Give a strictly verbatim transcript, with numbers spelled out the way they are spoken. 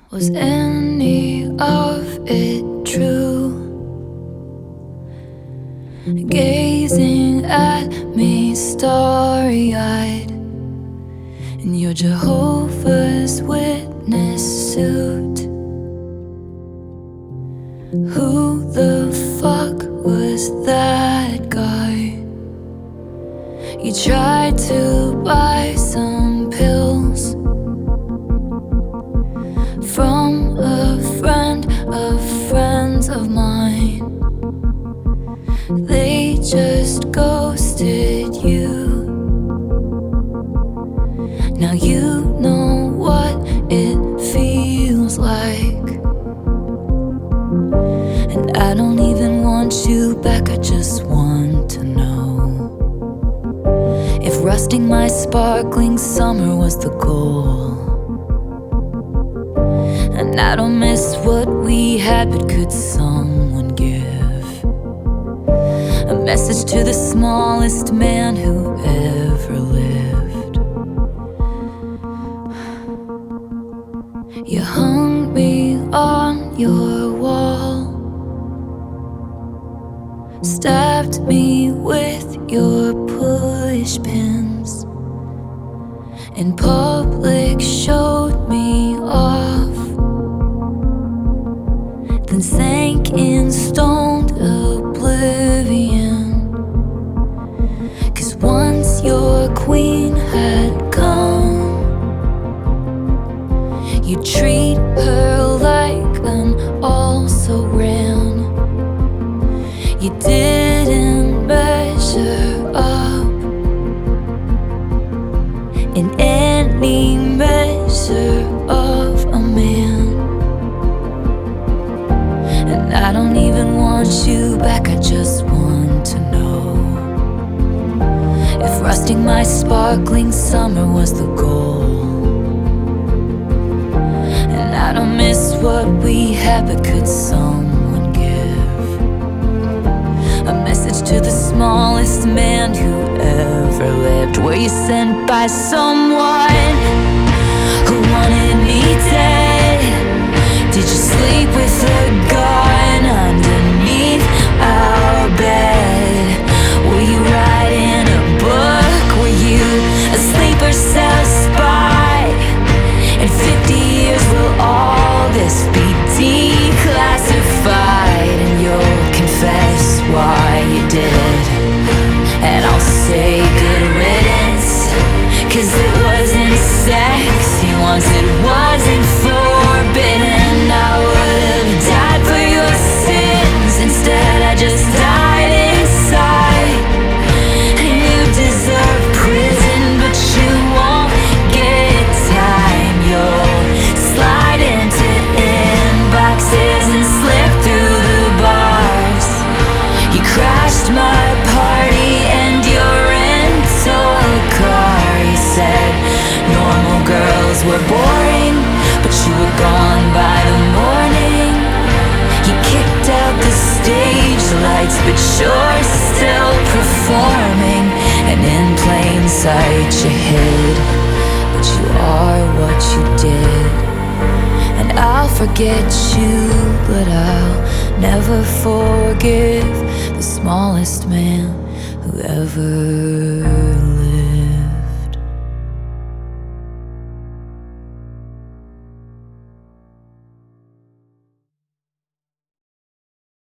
Was any of it true? Gazing at me starry-eyed in your Jehovah's Witness suit. Who the fuck was that guy? You tried to buy some pills from a friend of friends of mine. They just ghosted you. Now you know what it feels like, and I don't even want you back, I just want to know if rusting my sparkling summer was the goal. And I don't miss what we had, but could someone give a message to the smallest man who ever lived? You hung me on your wall, stabbed me with your push pins, in public showed me off, then sank in stoned oblivion. Cause once your queen had come, you treat her like an also-ran. You didn't measure up in any measure of a man. And I don't even want you back, I just want to know if rusting my sparkling summer was the goal. And I don't miss what we had, but could someone give a message to the smallest man who ever lived? Were you sent by someone who wanted me dead? Did you sleep with a gun underneath our bed? Were you writing a book? Were you a sleeper cell spy? In fifty years will all this be declassified, and you'll confess why you did, and I'll say good riddance. Cause it wasn't sexy once, it wasn't forbidden. I would've died for your sins, instead I just died inside. And you deserve prison, but you won't get time. You'll slide into inboxes and slip through the bars. You crashed my party and your rental car. You said normal girls were boring, but you were gone by the morning. You kicked out the stage lights, but you're still performing. And in plain sight you hid, but you are what you did. And I'll forget you, but I'll never forgive the smallest man who ever